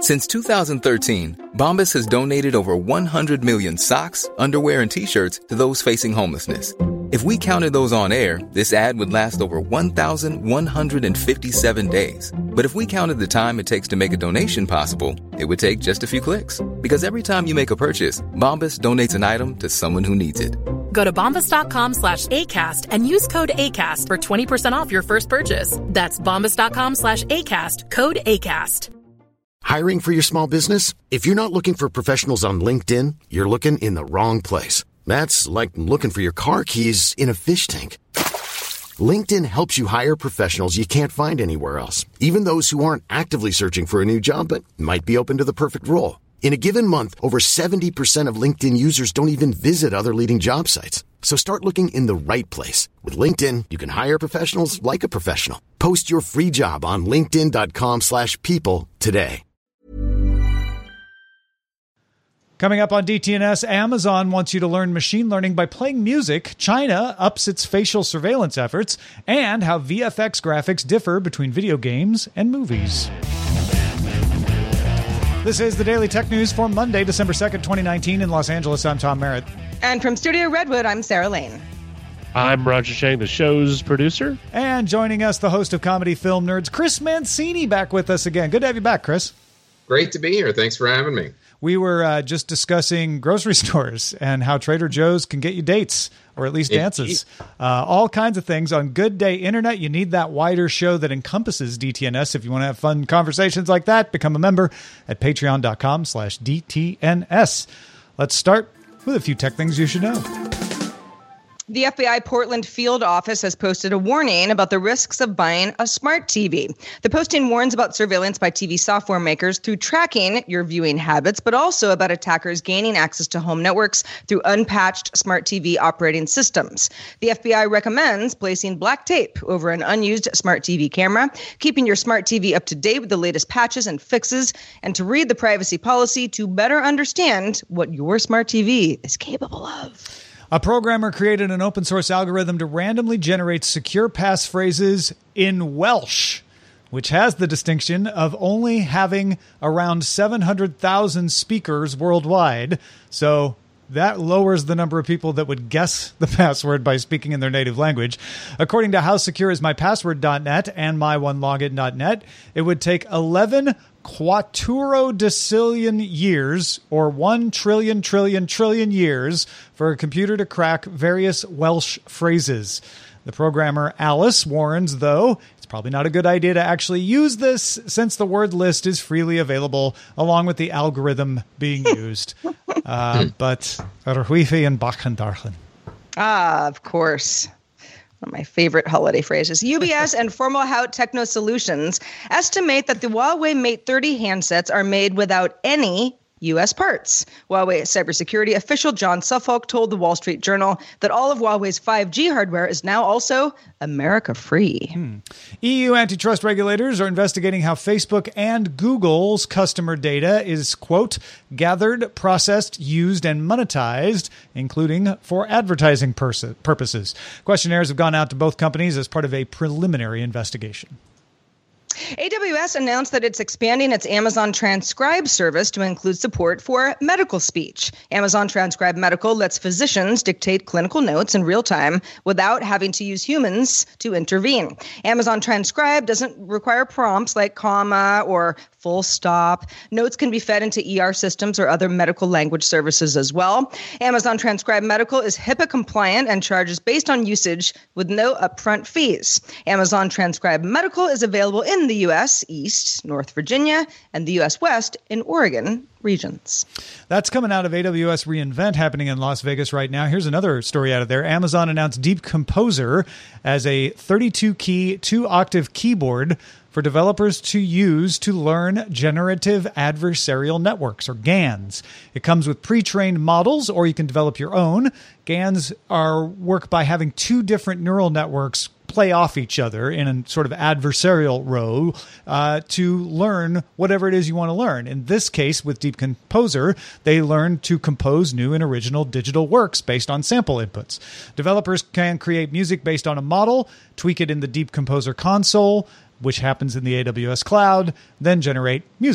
Since 2013, Bombas has donated over 100 million socks, underwear, and T-shirts to those facing homelessness. If we counted those on air, this ad would last over 1,157 days. But if we counted the time it takes to make a donation possible, it would take just a few clicks. Because every time you make a purchase, Bombas donates an item to someone who needs it. Go to bombas.com/ACAST and use code ACAST for 20% off your first purchase. That's bombas.com/ACAST, code ACAST. Hiring for your small business? If you're not looking for professionals on LinkedIn, you're looking in the wrong place. That's like looking for your car keys in a fish tank. LinkedIn helps you hire professionals you can't find anywhere else, even those who aren't actively searching for a new job but might be open to the perfect role. In a given month, over 70% of LinkedIn users don't even visit other leading job sites. So start looking in the right place. With LinkedIn, you can hire professionals like a professional. Post your free job on linkedin.com/people today. Coming up on DTNS, Amazon wants you to learn machine learning by playing music, China ups its facial surveillance efforts, and how VFX graphics differ between video games and movies. This is the Daily Tech News for Monday, December 2nd, 2019 in Los Angeles. I'm Tom Merritt. And from Studio Redwood, I'm Sarah Lane. I'm Roger Chang, the show's producer. And joining us, the host of Comedy Film Nerds, Chris Mancini, back with us again. Good to have you back, Chris. Great to be here. Thanks for having me. We were just discussing grocery stores and how Trader Joe's can get you dates, or at least dances. All kinds of things on Good Day Internet. You need that wider show that encompasses DTNS. If you want to have fun conversations like that, become a member at patreon.com/DTNS. Let's start with a few tech things you should know. The FBI Portland field office has posted a warning about the risks of buying a smart TV. The posting warns about surveillance by TV software makers through tracking your viewing habits, but also about attackers gaining access to home networks through unpatched smart TV operating systems. The FBI recommends placing black tape over an unused smart TV camera, keeping your smart TV up to date with the latest patches and fixes, and to read the privacy policy to better understand what your smart TV is capable of. A programmer created an open source algorithm to randomly generate secure passphrases in Welsh, which has the distinction of only having around 700,000 speakers worldwide. So that lowers the number of people that would guess the password by speaking in their native language. According to HowSecureIsMyPassword.net and MyOneLogin.net, it would take 11 quatuordecillion years, or 1 trillion years, for a computer to crack various Welsh phrases. The programmer Alice warns, though, it's probably not a good idea to actually use this since the word list is freely available along with the algorithm being used. But Rhuifi and Bachandarchen. Ah, of course. One of my favorite holiday phrases. UBS and Formalhaut Techno Solutions estimate that the Huawei Mate 30 handsets are made without any U.S. parts. Huawei cybersecurity official John Suffolk told the Wall Street Journal that all of Huawei's 5G hardware is now also America-free. EU antitrust regulators are investigating how Facebook and Google's customer data is, quote, gathered, processed, used, and monetized, including for advertising purposes. Questionnaires have gone out to both companies as part of a preliminary investigation. AWS announced that it's expanding its Amazon Transcribe service to include support for medical speech. Amazon Transcribe Medical lets physicians dictate clinical notes in real time without having to use humans to intervene. Amazon Transcribe doesn't require prompts like comma or full stop. Notes can be fed into ER systems or other medical language services as well. Amazon Transcribe Medical is HIPAA compliant and charges based on usage with no upfront fees. Amazon Transcribe Medical is available in the U.S. East, North Virginia, and the U.S. West in Oregon regions. That's coming out of AWS reInvent happening in Las Vegas right now. Here's another story out of there. Amazon announced Deep Composer as a 32-key, 2-octave keyboard for developers to use to learn generative adversarial networks, or GANs. It comes with pre-trained models, or you can develop your own. GANs work by having two different neural networks play off each other in a sort of adversarial role to learn whatever it is you want to learn. In this case, with Deep Composer, they learn to compose new and original digital works based on sample inputs. Developers can create music based on a model, tweak it in the Deep Composer console, which happens in the AWS cloud, then generate music.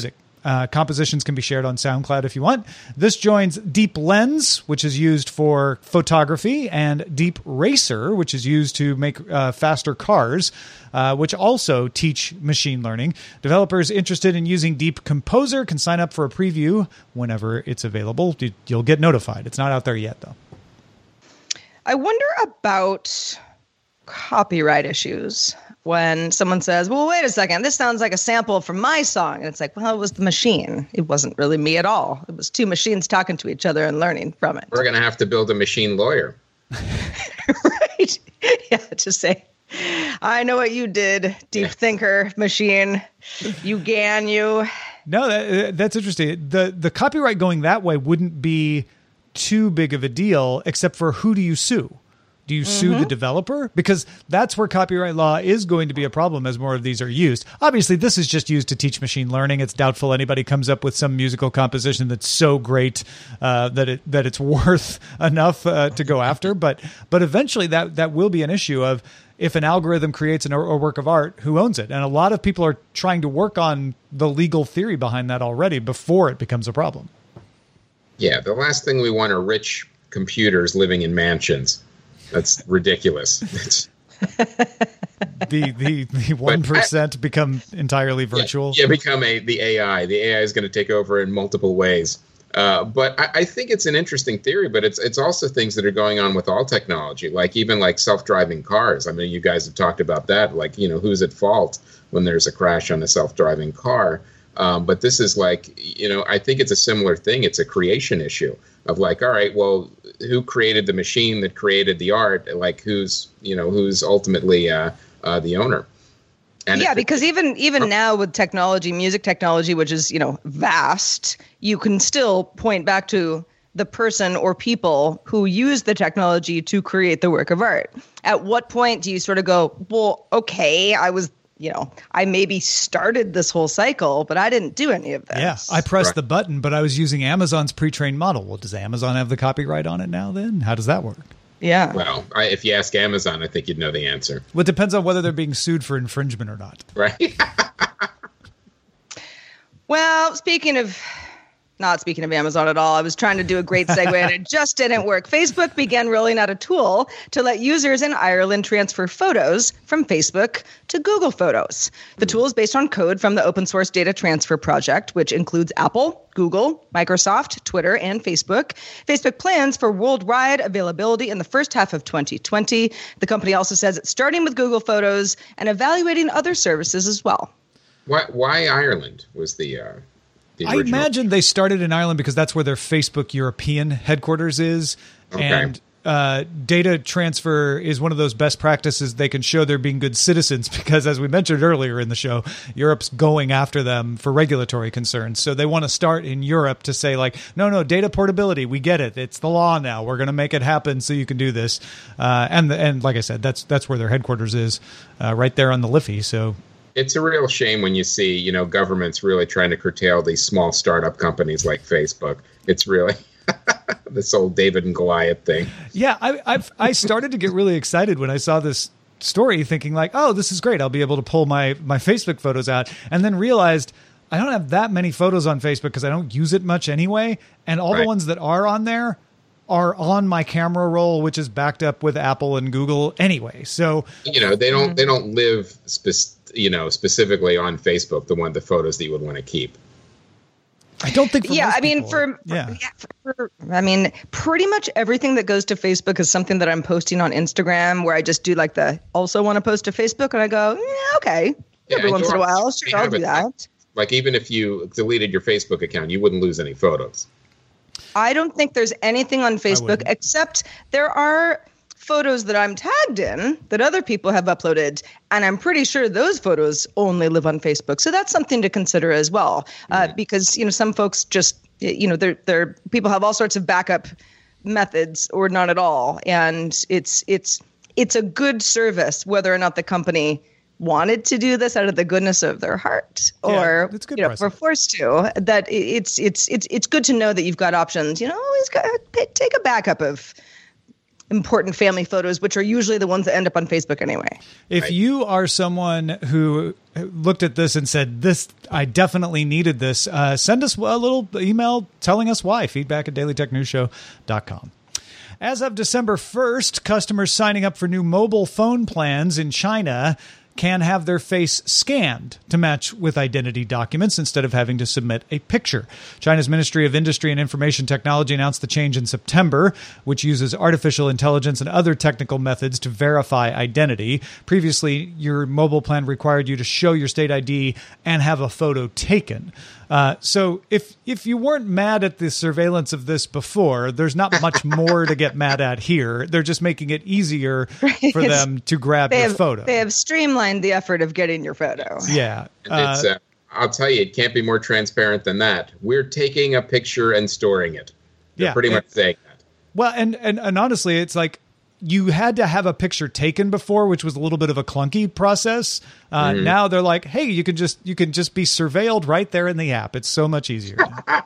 Compositions can be shared on SoundCloud if you want. This joins Deep Lens, which is used for photography, and Deep Racer, which is used to make faster cars, which also teach machine learning. Developers interested in using Deep Composer can sign up for a preview whenever it's available. You'll get notified. It's not out there yet, though. I wonder about copyright issues. When someone says, well, wait a second, this sounds like a sample from my song. And it's like, well, it was the machine. It wasn't really me at all. It was two machines talking to each other and learning from it. We're going to have to build a machine lawyer. Right. Yeah, to say, I know what you did, deep thinker machine. You. No, that's interesting. The copyright going that way wouldn't be too big of a deal, except for who do you sue? Do you sue the developer? Because that's where copyright law is going to be a problem as more of these are used. Obviously, this is just used to teach machine learning. It's doubtful anybody comes up with some musical composition that's so great that it's worth enough to go after. But eventually that will be an issue of if an algorithm creates a work of art, who owns it? And a lot of people are trying to work on the legal theory behind that already before it becomes a problem. Yeah, the last thing we want are rich computers living in mansions. That's ridiculous. The 1% become entirely virtual. Yeah, become the AI. The AI is going to take over in multiple ways. But I think it's an interesting theory, but it's also things that are going on with all technology, even self-driving cars. I mean, you guys have talked about that, who's at fault when there's a crash on a self-driving car. But this is I think it's a similar thing. It's a creation issue of all right, well, who created the machine that created the art? Who's ultimately the owner? And because even now with technology, music technology, which is, vast, you can still point back to the person or people who use the technology to create the work of art. At what point do you sort of go, well, okay, I maybe started this whole cycle, but I didn't do any of this. Yeah, I pressed the button, but I was using Amazon's pre-trained model. Well, does Amazon have the copyright on it now then? How does that work? Yeah. Well, if you ask Amazon, I think you'd know the answer. Well, it depends on whether they're being sued for infringement or not. Right. Well, not speaking of Amazon at all, I was trying to do a great segue and it just didn't work. Facebook began rolling out a tool to let users in Ireland transfer photos from Facebook to Google Photos. The tool is based on code from the open source data transfer project, which includes Apple, Google, Microsoft, Twitter, and Facebook. Facebook plans for worldwide availability in the first half of 2020. The company also says it's starting with Google Photos and evaluating other services as well. Why Ireland was the I imagine they started in Ireland because that's where their Facebook European headquarters is. Okay. And data transfer is one of those best practices they can show they're being good citizens because, as we mentioned earlier in the show, Europe's going after them for regulatory concerns. So they want to start in Europe to say, no, data portability, we get it. It's the law now. We're going to make it happen so you can do this. And like I said, that's where their headquarters is, right there on the Liffey. So it's a real shame when you see, governments really trying to curtail these small startup companies like Facebook. It's really this old David and Goliath thing. Yeah, I started to get really excited when I saw this story, thinking oh, this is great. I'll be able to pull my Facebook photos out, and then realized I don't have that many photos on Facebook because I don't use it much anyway, and all the ones that are on there are on my camera roll, which is backed up with Apple and Google anyway. So they don't live specifically on Facebook, the photos that you would want to keep. I don't think. Pretty much everything that goes to Facebook is something that I'm posting on Instagram, where I just do the also want to post to Facebook, and I go, yeah, okay, every once in a while, sure, I'll do that. Even if you deleted your Facebook account, you wouldn't lose any photos. I don't think there's anything on Facebook except there are photos that I'm tagged in that other people have uploaded, and I'm pretty sure those photos only live on Facebook. So that's something to consider as well, because some folks just they're people have all sorts of backup methods or not at all, and it's a good if whether or not the company wanted to do this out of the goodness of their heart, or were forced to. That it's good to know that you've got options. Always got to take a backup of important family photos, which are usually the ones that end up on Facebook anyway. If you are someone who looked at this and said, I definitely needed this, send us a little email telling us why. feedback@dailytechnewsshow.com. As of December 1st, customers signing up for new mobile phone plans in China can have their face scanned to match with identity documents instead of having to submit a picture. China's Ministry of Industry and Information Technology announced the change in September, which uses artificial intelligence and other technical methods to verify identity. Previously, your mobile plan required you to show your state ID and have a photo taken. So if you weren't mad at the surveillance of this before, there's not much more to get mad at here. They're just making it easier for them to grab your photo. They have streamlined the effort of getting your photo. Yeah. I'll tell you, it can't be more transparent than that. We're taking a picture and storing it. They're pretty much saying that. Well, and honestly, it's like, you had to have a picture taken before, which was a little bit of a clunky process. Now they're like, hey, you can just be surveilled right there in the app. It's so much easier.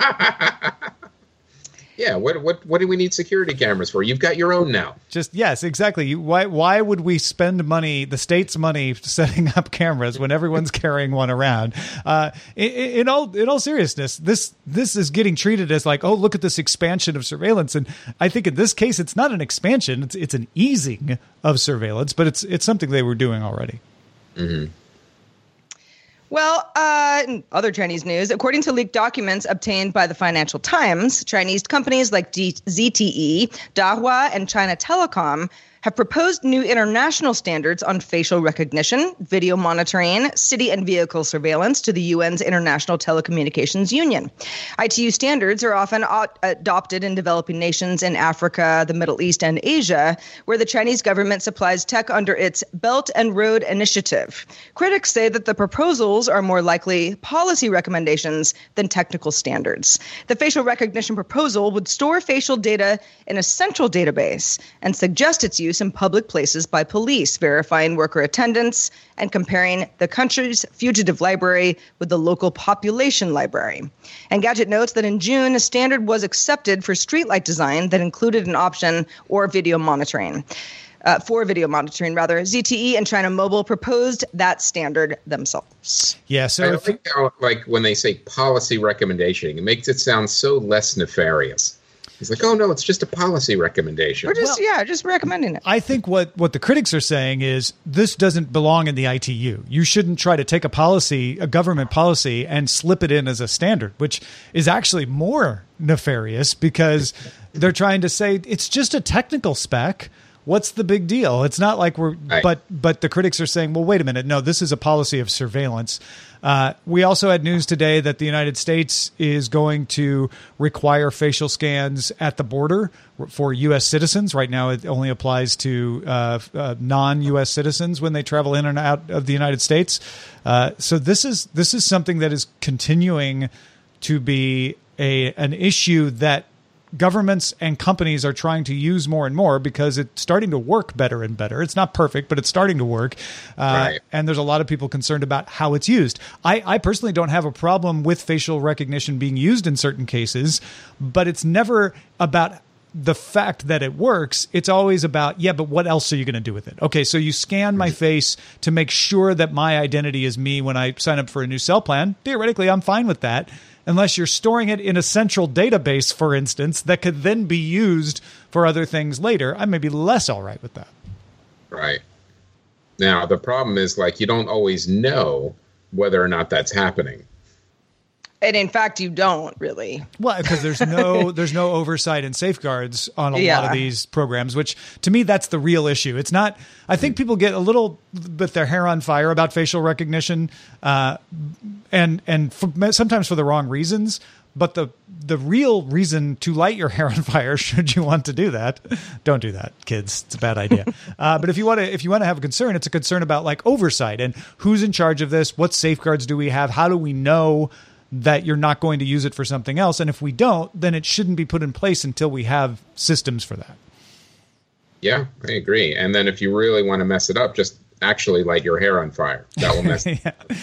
Yeah, what do we need security cameras for? You've got your own now. Yes, exactly. Why would we spend money, the state's money, setting up cameras when everyone's carrying one around? In all seriousness, this is getting treated as like, oh, look at this expansion of surveillance, and I think in this case, it's not an expansion; it's an easing of surveillance, but it's something they were doing already. Mm-hmm. Well, in other Chinese news, according to leaked documents obtained by the Financial Times, Chinese companies like ZTE, Dahua, and China Telecom have proposed new international standards on facial recognition, video monitoring, city and vehicle surveillance to the UN's International Telecommunications Union. ITU standards are often adopted in developing nations in Africa, the Middle East, and Asia, where the Chinese government supplies tech under its Belt and Road Initiative. Critics say that the proposals are more likely policy recommendations than technical standards. The facial recognition proposal would store facial data in a central database and suggest its use in public places by police, verifying worker attendance and comparing the country's fugitive library with the local population library. Engadget notes that in June, a standard was accepted for streetlight design that included an option for video monitoring. ZTE and China Mobile proposed that standard themselves. Yeah, so I think how, like, when they say policy recommendation, it makes it sound so less nefarious. It's like, oh no, it's just a policy recommendation. We're just recommending it. I think what the critics are saying is this doesn't belong in the ITU. You shouldn't try to take a government policy, and slip it in as a standard, which is actually more nefarious because they're trying to say it's just a technical spec. What's the big deal? It's not like we're, right. But the critics are saying, well, wait a minute. No, this is a policy of surveillance. We also had news today that the United States is going to require facial scans at the border for U.S. citizens. Right now, it only applies to non-U.S. citizens when they travel in and out of the United States. So this is something that is continuing to be an issue that governments and companies are trying to use more and more because it's starting to work better and better. It's not perfect, but it's starting to work. Right. And there's a lot of people concerned about how it's used. I personally don't have a problem with facial recognition being used in certain cases, but it's never about the fact that it works. It's always about, but what else are you going to do with it? Okay, so you scan my face to make sure that my identity is me when I sign up for a new cell plan. Theoretically, I'm fine with that. Unless you're storing it in a central database, for instance, that could then be used for other things later, I may be less all right with that. Right. Now, the problem is, like, you don't always know whether or not that's happening. And in fact, you don't really. Well, because there's no oversight and safeguards on a lot of these programs, which to me, that's the real issue. It's not. I think people get a little bit their hair on fire about facial recognition, sometimes for the wrong reasons. But the real reason to light your hair on fire, should you want to do that, don't do that, kids. It's a bad idea. But if you want to have a concern, it's a concern about like oversight and who's in charge of this. What safeguards do we have? How do we know that you're not going to use it for something else? And if we don't, then it shouldn't be put in place until we have systems for that. Yeah, I agree. And then if you really want to mess it up, just actually light your hair on fire. That will mess.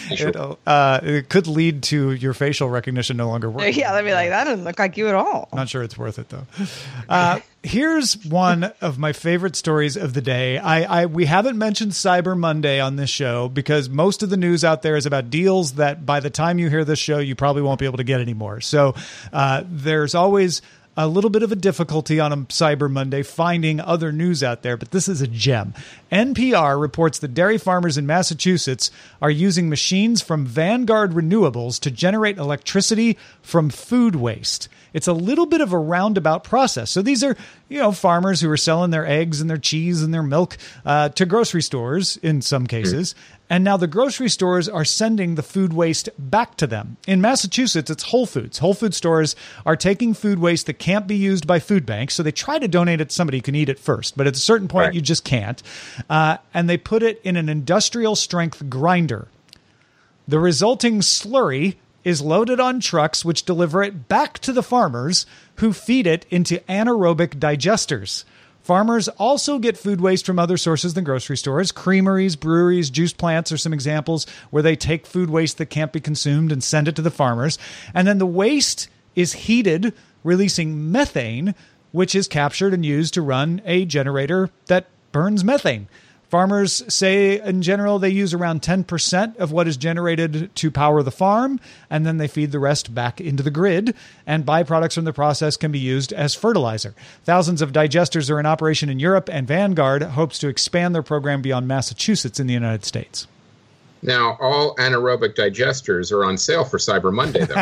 It could lead to your facial recognition no longer working. Yeah, they'd be like, that doesn't look like you at all. Not sure it's worth it, though. Here's one of my favorite stories of the day. We haven't mentioned Cyber Monday on this show because most of the news out there is about deals that by the time you hear this show, you probably won't be able to get anymore. So there's always a little bit of a difficulty on a Cyber Monday finding other news out there, but this is a gem. NPR reports that dairy farmers in Massachusetts are using machines from Vanguard Renewables to generate electricity from food waste. It's a little bit of a roundabout process. So these are, farmers who are selling their eggs and their cheese and their milk to grocery stores in some cases. And now the grocery stores are sending the food waste back to them. In Massachusetts, it's Whole Foods. Whole Food stores are taking food waste that can't be used by food banks. So they try to donate it to somebody who can eat it first. But at a certain point, you just can't. And they put it in an industrial strength grinder. The resulting slurry is loaded on trucks, which deliver it back to the farmers who feed it into anaerobic digesters. Farmers also get food waste from other sources than grocery stores. Creameries, breweries, juice plants are some examples where they take food waste that can't be consumed and send it to the farmers. And then the waste is heated, releasing methane, which is captured and used to run a generator that burns methane. Farmers say, in general, they use around 10% of what is generated to power the farm, and then they feed the rest back into the grid, and byproducts from the process can be used as fertilizer. Thousands of digesters are in operation in Europe, and Vanguard hopes to expand their program beyond Massachusetts in the United States. Now, all anaerobic digesters are on sale for Cyber Monday, though,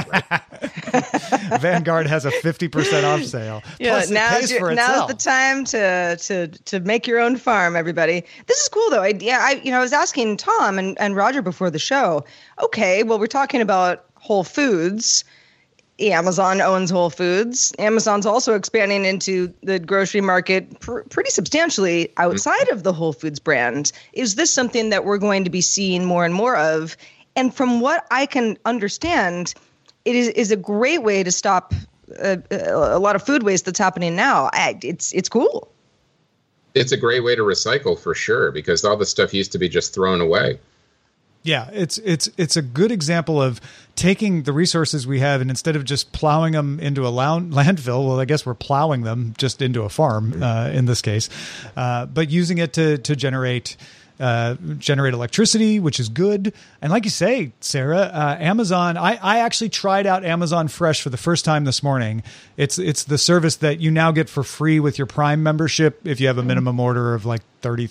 right? Vanguard has a 50% off sale. Yeah, Plus, now's the time to make your own farm, everybody. This is cool, though. I was asking Tom and Roger before the show. Okay, well, we're talking about Whole Foods. Amazon owns Whole Foods. Amazon's also expanding into the grocery market pretty substantially outside of the Whole Foods brand. Is this something that we're going to be seeing more and more of? And from what I can understand, it is a great way to stop a lot of food waste that's happening now. It's cool. It's a great way to recycle for sure, because all the stuff used to be just thrown away. Yeah, it's a good example of taking the resources we have and instead of just plowing them into a landfill, well, I guess we're plowing them just into a farm in this case, but using it to generate electricity, which is good. And like you say, Sarah, Amazon, I actually tried out Amazon Fresh for the first time this morning. It's the service that you now get for free with your Prime membership if you have a minimum order of like $30,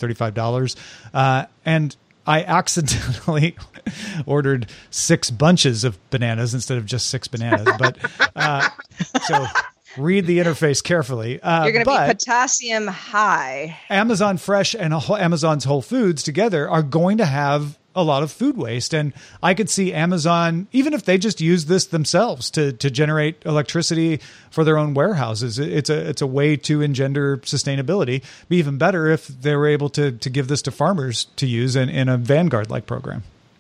$35. And I accidentally ordered 6 bunches of bananas instead of just 6 bananas. But so read the interface carefully. You're going to be potassium high. Amazon Fresh and Amazon's Whole Foods together are going to have a lot of food waste. And I could see Amazon, even if they just use this themselves to generate electricity for their own warehouses, it's a way to engender sustainability. Be even better if they were able to give this to farmers to use in a Vanguard-like program.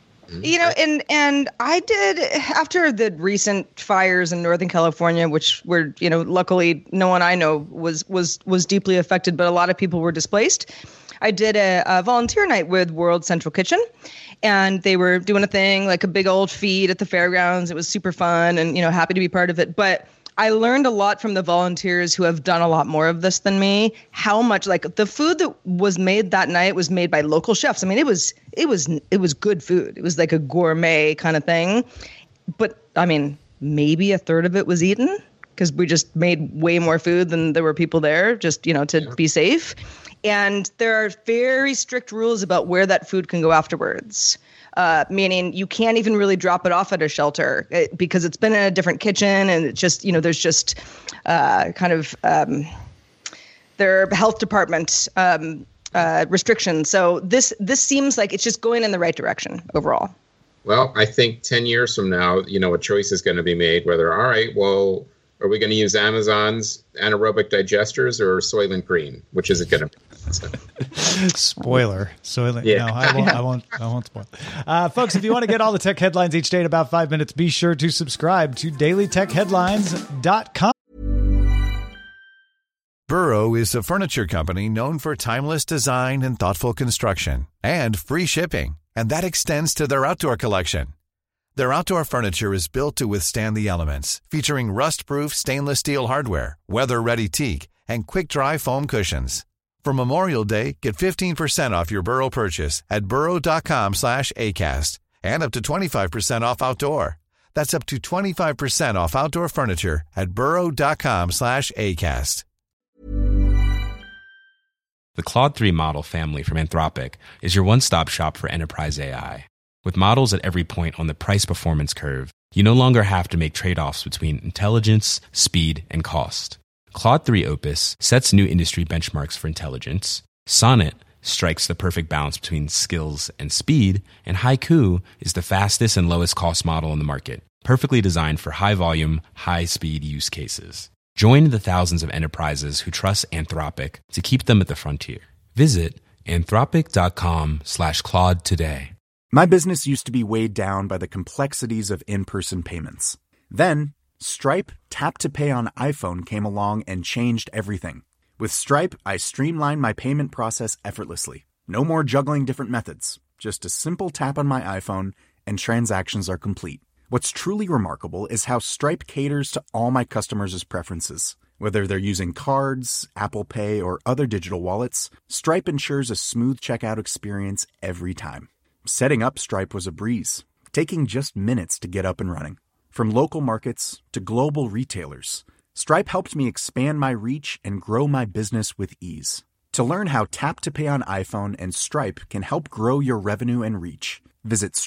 And I did, after the recent fires in Northern California, which were, luckily no one I know was deeply affected, but a lot of people were displaced. I did a volunteer night with World Central Kitchen, and they were doing a thing like a big old feed at the fairgrounds. It was super fun and, happy to be part of it. But I learned a lot from the volunteers who have done a lot more of this than me, how much like the food that was made that night was made by local chefs. I mean, it was good food. It was like a gourmet kind of thing. But I mean, maybe a third of it was eaten because we just made way more food than there were people there just, to be safe. And there are very strict rules about where that food can go afterwards. Meaning you can't even really drop it off at a shelter because it's been in a different kitchen and it's just, there's just their health department restrictions. So this seems like it's just going in the right direction overall. Well, I think 10 years from now, a choice is going to be made whether, all right, well, are we going to use Amazon's anaerobic digesters or Soylent Green? Which is it going to be? Spoiler. Soylent. Yeah. No, I won't spoil. Folks, if you want to get all the tech headlines each day in about 5 minutes, be sure to subscribe to dailytechheadlines.com. Burrow is a furniture company known for timeless design and thoughtful construction, and free shipping, and that extends to their outdoor collection. Their outdoor furniture is built to withstand the elements, featuring rust-proof stainless steel hardware, weather-ready teak, and quick-dry foam cushions. For Memorial Day, get 15% off your Burrow purchase at burrow.com/ACAST and up to 25% off outdoor. That's up to 25% off outdoor furniture at burrow.com/ACAST. The Claude 3 model family from Anthropic is your one-stop shop for enterprise AI. With models at every point on the price-performance curve, you no longer have to make trade-offs between intelligence, speed, and cost. Claude 3 Opus sets new industry benchmarks for intelligence, Sonnet strikes the perfect balance between skills and speed, and Haiku is the fastest and lowest cost model on the market, perfectly designed for high-volume, high-speed use cases. Join the thousands of enterprises who trust Anthropic to keep them at the frontier. Visit anthropic.com/Claude today. My business used to be weighed down by the complexities of in-person payments. Then, Stripe Tap to Pay on iPhone came along and changed everything. With Stripe, I streamlined my payment process effortlessly. No more juggling different methods. Just a simple tap on my iPhone and transactions are complete. What's truly remarkable is how Stripe caters to all my customers' preferences. Whether they're using cards, Apple Pay, or other digital wallets, Stripe ensures a smooth checkout experience every time. Setting up Stripe was a breeze, taking just minutes to get up and running. From local markets to global retailers, Stripe helped me expand my reach and grow my business with ease. To learn how Tap to Pay on iPhone and Stripe can help grow your revenue and reach, visit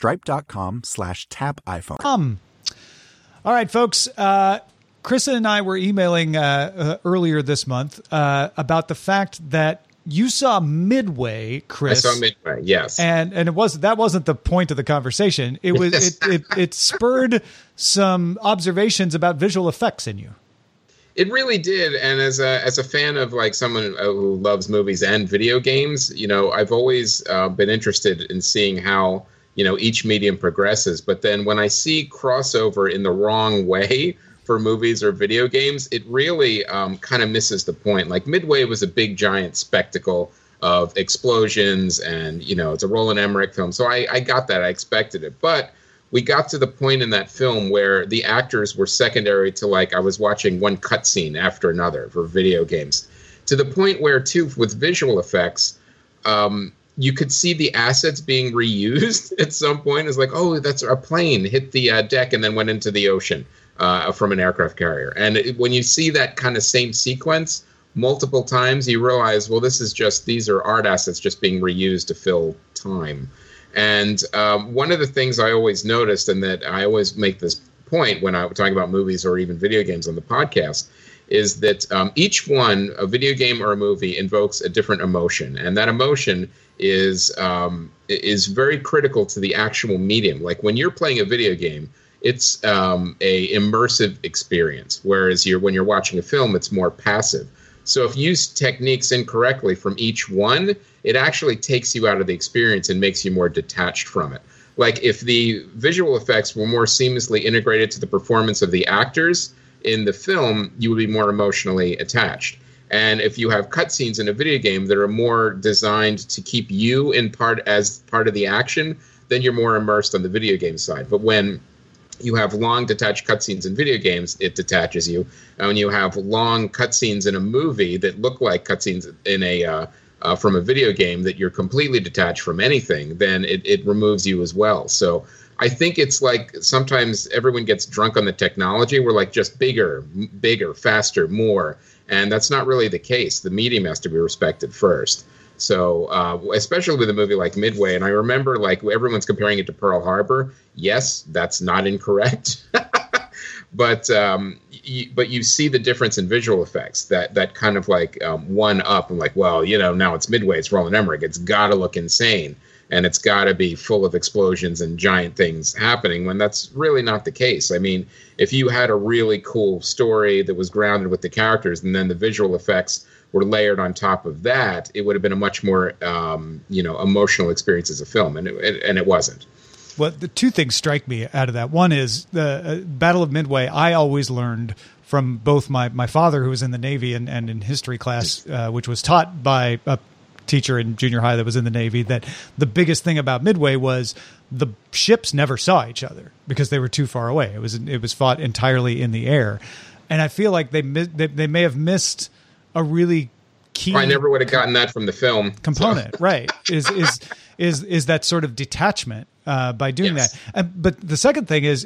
stripe.com/tapiphone. All right, folks. Krista and I were emailing earlier this month about the fact that you saw Midway, Chris. I saw Midway, yes. And that wasn't the point of the conversation. It was it spurred some observations about visual effects in you. It really did, and as a fan of like someone who loves movies and video games, I've always been interested in seeing how each medium progresses. But then when I see crossover in the wrong way for movies or video games, it really kind of misses the point. Like Midway was a big giant spectacle of explosions, and it's a Roland Emmerich film, so I got that, I expected it, but we got to the point in that film where the actors were secondary to, like, I was watching one cutscene after another for video games, to the point where, too, with visual effects, you could see the assets being reused at some point. It's like, oh, that's a plane hit the deck and then went into the ocean from an aircraft carrier. And when you see that kind of same sequence multiple times, you realize, well, these are art assets just being reused to fill time. And one of the things I always noticed, and that I always make this point when I'm talking about movies or even video games on the podcast, is that each one, a video game or a movie, invokes a different emotion. And that emotion is very critical to the actual medium. Like when you're playing a video game, it's a immersive experience, whereas when you're watching a film, it's more passive. So if you use techniques incorrectly from each one, it actually takes you out of the experience and makes you more detached from it. Like if the visual effects were more seamlessly integrated to the performance of the actors in the film, you would be more emotionally attached. And if you have cutscenes in a video game that are more designed to keep you as part of the action, then you're more immersed on the video game side. But when you have long detached cutscenes in video games, it detaches you. And when you have long cutscenes in a movie that look like cutscenes in from a video game that you're completely detached from anything, then it removes you as well. So I think it's like sometimes everyone gets drunk on the technology. We're like just bigger, faster, more. And that's not really the case. The medium has to be respected first. So especially with a movie like Midway, and I remember like everyone's comparing it to Pearl Harbor. Yes, that's not incorrect. But you see the difference in visual effects that kind of like one up and like, well, now it's Midway, it's Roland Emmerich. It's got to look insane. And it's got to be full of explosions and giant things happening, when that's really not the case. I mean, if you had a really cool story that was grounded with the characters and then the visual effects were layered on top of that, it would have been a much more, emotional experience as a film, and it wasn't. Well, the two things strike me out of that. One is the Battle of Midway. I always learned from both my father, who was in the Navy, and in history class, which was taught by a teacher in junior high that was in the Navy, that the biggest thing about Midway was the ships never saw each other because they were too far away. It was fought entirely in the air, and I feel like they may have missed a really key. I never would have gotten that from the film component, so. Right? Is that sort of detachment by doing that? But the second thing is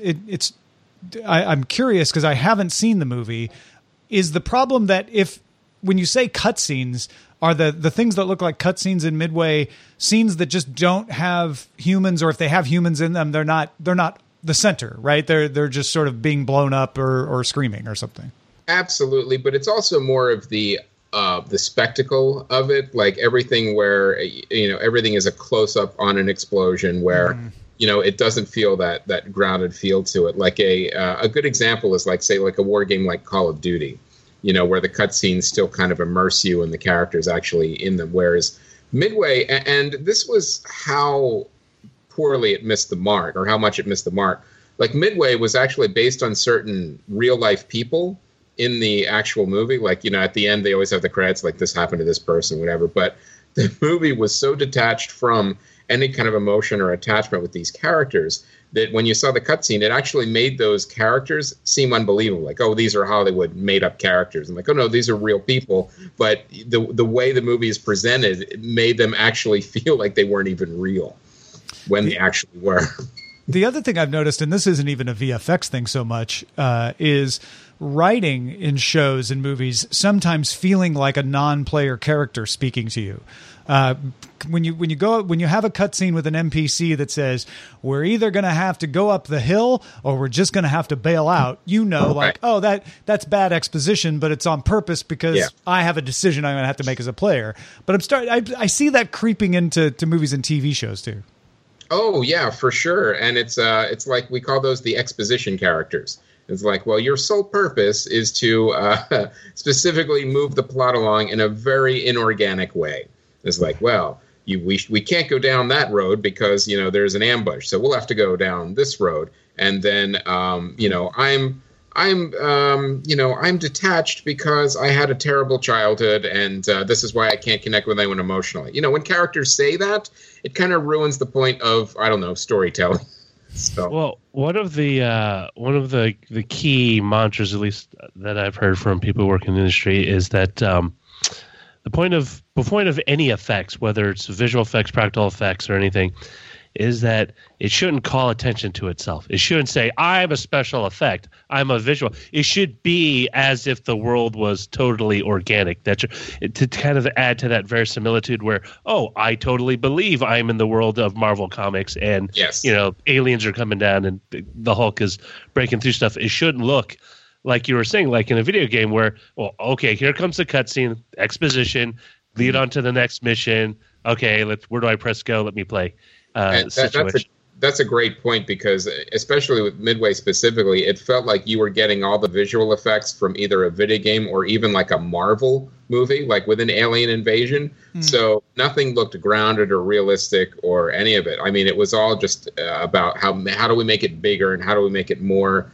I'm curious because I haven't seen the movie. Is the problem that when you say cutscenes, are the things that look like cutscenes in Midway scenes that just don't have humans, or if they have humans in them, they're not the center, right? They're just sort of being blown up or screaming or something. Absolutely, but it's also more of the spectacle of it, like everything where everything is a close up on an explosion where it doesn't feel that grounded feel to it. Like a good example is like a war game like Call of Duty. Where the cutscenes still kind of immerse you and the characters actually in them. Whereas Midway, and this was how poorly it missed the mark, or how much it missed the mark. Like Midway was actually based on certain real life people in the actual movie. Like, at the end they always have the credits, like this happened to this person, whatever. But the movie was so detached from any kind of emotion or attachment with these characters that when you saw the cutscene, it actually made those characters seem unbelievable. Like, oh, these are Hollywood made-up characters. And like, oh, no, these are real people. But the way the movie is presented, it made them actually feel like they weren't even real when they actually were. The other thing I've noticed, and this isn't even a VFX thing so much, is writing in shows and movies sometimes feeling like a non-player character speaking to you. When you have a cutscene with an NPC that says we're either going to have to go up the hill or we're just going to have to bail out, like, oh, that's bad exposition, but it's on purpose because I have a decision I'm going to have to make as a player. But I see that creeping into movies and TV shows too. Oh yeah, for sure. And it's like we call those the exposition characters. It's like, well, your sole purpose is to specifically move the plot along in a very inorganic way. It's like, well, we can't go down that road because there's an ambush, so we'll have to go down this road. And then I'm detached because I had a terrible childhood, and this is why I can't connect with anyone emotionally. When characters say that, it kind of ruins the point of storytelling. So. Well, one of the key mantras, at least that I've heard from people working in the industry, is that the point of any effects, whether it's visual effects, practical effects, or anything, is that it shouldn't call attention to itself. It shouldn't say, I'm a special effect, I'm a visual. It should be as if the world was totally organic. To kind of add to that verisimilitude where, oh, I totally believe I'm in the world of Marvel Comics and, aliens are coming down and the Hulk is breaking through stuff. It shouldn't look like you were saying, like in a video game where, well, okay, here comes the cutscene, exposition, lead on to the next mission. Okay, where do I press go? Let me play. That's a great point because, especially with Midway specifically, it felt like you were getting all the visual effects from either a video game or even like a Marvel movie, like with an alien invasion. So nothing looked grounded or realistic or any of it. I mean, it was all just about how do we make it bigger and how do we make it more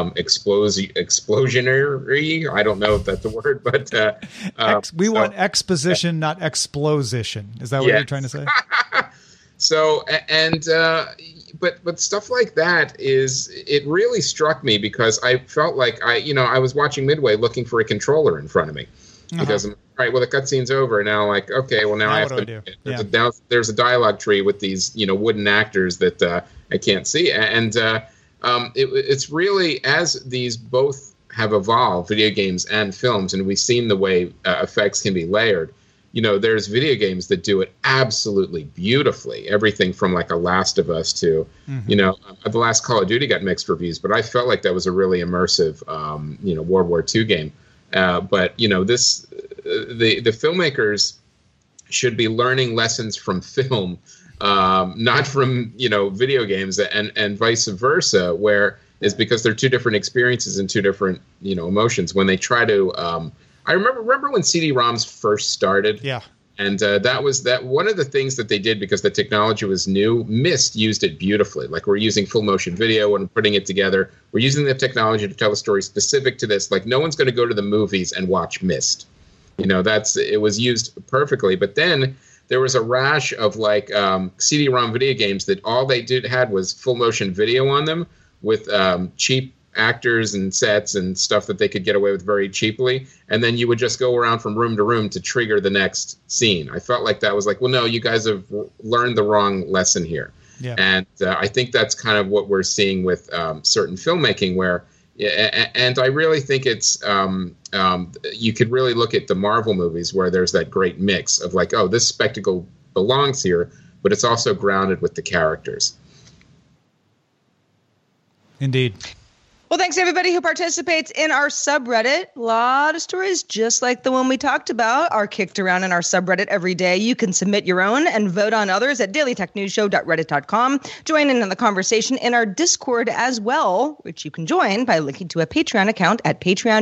explosionary. I don't know if that's a word, but we want exposition, not exposition. Is that what you're trying to say? So, but stuff like that it really struck me because I felt like I was watching Midway looking for a controller in front of me because I'm right. Well, the cutscene's over now. Like, okay, well now I have to. There's a dialogue tree with these wooden actors that I can't see, and it's really as these both have evolved, video games and films, and we've seen the way effects can be layered. There's video games that do it absolutely beautifully. Everything from like a Last of Us to, the last Call of Duty got mixed reviews, but I felt like that was a really immersive, World War II game. But the filmmakers should be learning lessons from film, not from video games, and vice versa, where is because they're two different experiences and two different emotions. When they try to I remember when CD-ROMs first started. Yeah. And that was one of the things that they did because the technology was new. Myst used it beautifully. Like, we're using full motion video and putting it together. We're using the technology to tell a story specific to this. Like, no one's going to go to the movies and watch Myst. It was used perfectly. But then there was a rash of like CD-ROM video games that all they had was full motion video on them with cheap actors and sets and stuff that they could get away with very cheaply, and then you would just go around from room to room to trigger the next scene. I felt like that was like, well, no, you guys have learned the wrong lesson here. Yeah. And I think that's kind of what we're seeing with certain filmmaking where, and I really think it's, you could really look at the Marvel movies where there's that great mix of like, oh, this spectacle belongs here, but it's also grounded with the characters. Indeed. Well, thanks to everybody who participates in our subreddit. A lot of stories just like the one we talked about are kicked around in our subreddit every day. You can submit your own and vote on others at dailytechnewsshow.reddit.com. Join in on the conversation in our Discord as well, which you can join by linking to a Patreon account at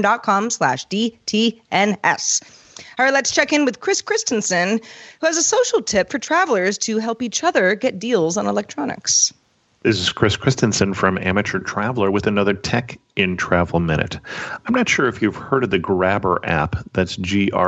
patreon.com/DTNS. All right, let's check in with Chris Christensen, who has a social tip for travelers to help each other get deals on electronics. This is Chris Christensen from Amateur Traveler with another Tech in Travel Minute. I'm not sure if you've heard of the Grabber app. That's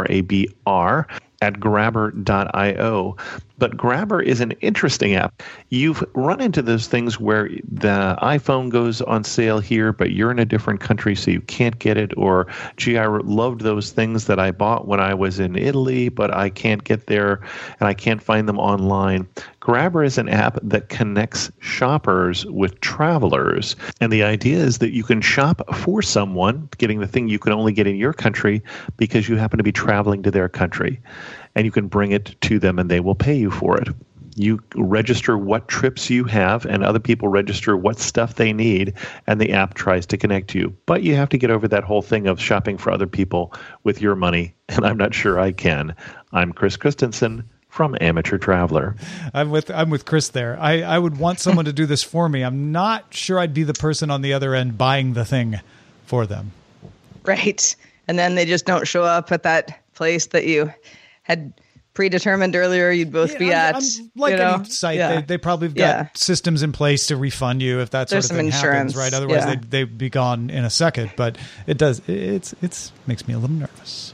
Grabr at grabber.io. But Grabber is an interesting app. You've run into those things where the iPhone goes on sale here, but you're in a different country, so you can't get it. Or, gee, I loved those things that I bought when I was in Italy, but I can't get there and I can't find them online. Grabber is an app that connects shoppers with travelers. And the idea is that you can shop for someone, getting the thing you can only get in your country because you happen to be traveling to their country. And you can bring it to them and they will pay you for it. You register what trips you have and other people register what stuff they need and the app tries to connect you. But you have to get over that whole thing of shopping for other people with your money. And I'm not sure I can. I'm Chris Christensen from Amateur Traveler. I'm with Chris there. I would want someone to do this for me. I'm not sure I'd be the person on the other end buying the thing for them. Right. And then they just don't show up at that place that you had predetermined earlier you'd both be at. Like any site, they probably have got systems in place to refund you if that sort of thing happens, right? Otherwise, they'd be gone in a second. But it makes me a little nervous.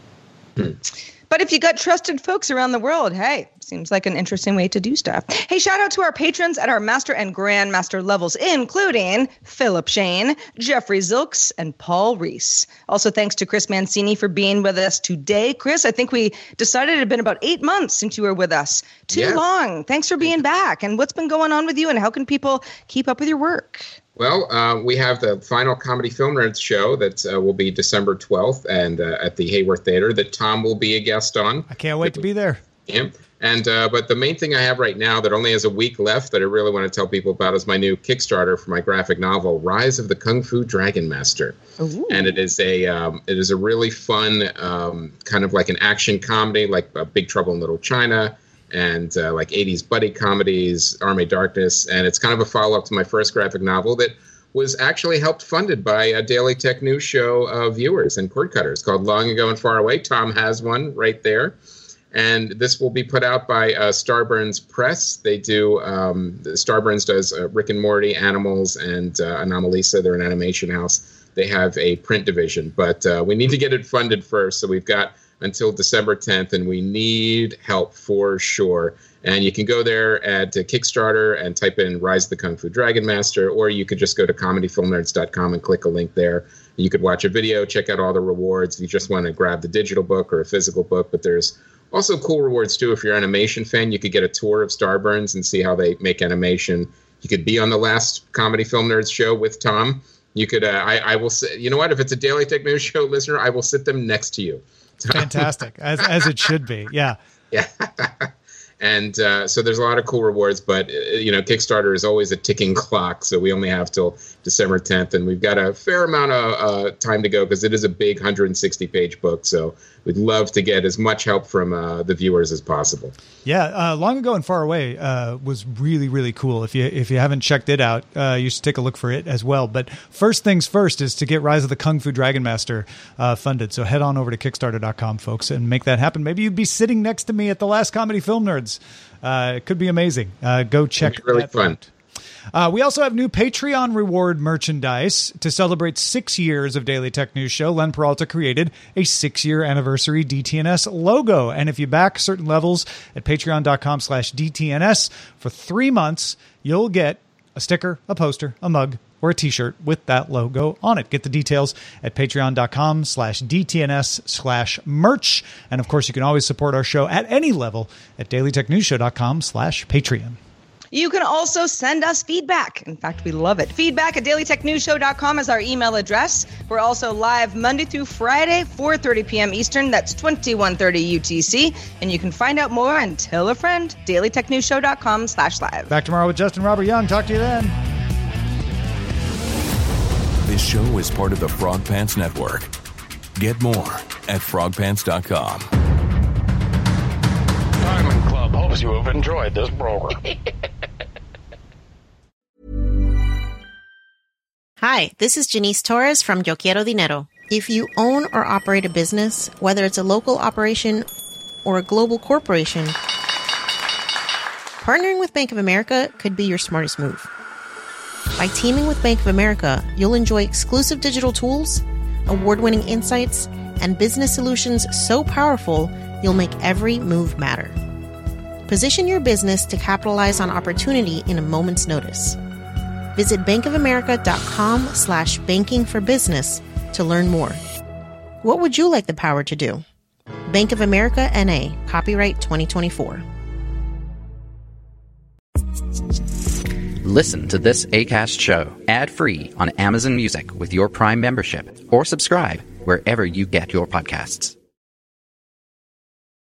But if you got trusted folks around the world, hey, seems like an interesting way to do stuff. Hey, shout out to our patrons at our Master and Grandmaster levels, including Philip Shane, Jeffrey Zilks, and Paul Reese. Also, thanks to Chris Mancini for being with us today. Chris, I think we decided it had been about 8 months since you were with us. Too long. Thanks for being back. And what's been going on with you, and how can people keep up with your work? Well, we have the final Comedy Film Nerds show that will be December 12th and at the Hayworth Theater that Tom will be a guest on. I can't wait to be there. Yeah. And but the main thing I have right now that only has a week left that I really want to tell people about is my new Kickstarter for my graphic novel, Rise of the Kung Fu Dragon Master. Ooh. And it is a really fun kind of like an action comedy, like Big Trouble in Little China, and like 80s buddy comedies, Army of Darkness. And it's kind of a follow-up to my first graphic novel that was actually helped funded by a Daily Tech News Show viewers and cord cutters called Long Ago and Far Away. Tom has one right there. And this will be put out by Starburns Press. They do, Starburns does Rick and Morty, Animals, and Anomalisa. They're an animation house. They have a print division. But we need to get it funded first. So we've got until December 10th, and we need help for sure. And you can go there at Kickstarter and type in Rise of the Kung Fu Dragon Master, or you could just go to comedyfilmnerds.com and click a link there. You could watch a video, check out all the rewards if you just want to grab the digital book or a physical book. But there's also cool rewards, too. If you're an animation fan, you could get a tour of Starburns and see how they make animation. You could be on the last Comedy Film Nerds show with Tom. You could, I will say, you know what? If it's a Daily Tech News Show listener, I will sit them next to you. Fantastic, as it should be. Yeah. Yeah. And so there's a lot of cool rewards, but, Kickstarter is always a ticking clock. So we only have till December 10th, and we've got a fair amount of time to go because it is a big 160-page book. So we'd love to get as much help from the viewers as possible. Yeah, Long Ago and Far Away was really, really cool. If you haven't checked it out, you should take a look for it as well. But first things first is to get Rise of the Kung Fu Dragon Master funded. So head on over to Kickstarter.com, folks, and make that happen. Maybe you'd be sitting next to me at the Last Comedy Film Nerds. It could be amazing. Go check it. Really that fun. out. We also have new Patreon reward merchandise. To celebrate 6 years of Daily Tech News Show, Len Peralta created a 6-year anniversary DTNS logo. And if you back certain levels at patreon.com/DTNS for 3 months, you'll get a sticker, a poster, a mug, or a t-shirt with that logo on it. Get the details at patreon.com/DTNS/merch. And of course, you can always support our show at any level at dailytechnewsshow.com/Patreon. You can also send us feedback. In fact, we love it. Feedback at dailytechnewsshow.com is our email address. We're also live Monday through Friday, 4:30 p.m. Eastern. That's 21:30 UTC. And you can find out more and tell a friend. dailytechnewsshow.com/live. Back tomorrow with Justin Robert Young. Talk to you then. This show is part of the Frog Pants Network. Get more at frogpants.com. Diamond Club hopes you have enjoyed this program. Hi, this is Janice Torres from Yo Quiero Dinero. If you own or operate a business, whether it's a local operation or a global corporation, partnering with Bank of America could be your smartest move. By teaming with Bank of America, you'll enjoy exclusive digital tools, award-winning insights, and business solutions so powerful, you'll make every move matter. Position your business to capitalize on opportunity in a moment's notice. Visit bankofamerica.com/banking for business to learn more. What would you like the power to do? Bank of America N.A., copyright 2024. Listen to this Acast show ad-free on Amazon Music with your Prime membership, or subscribe wherever you get your podcasts.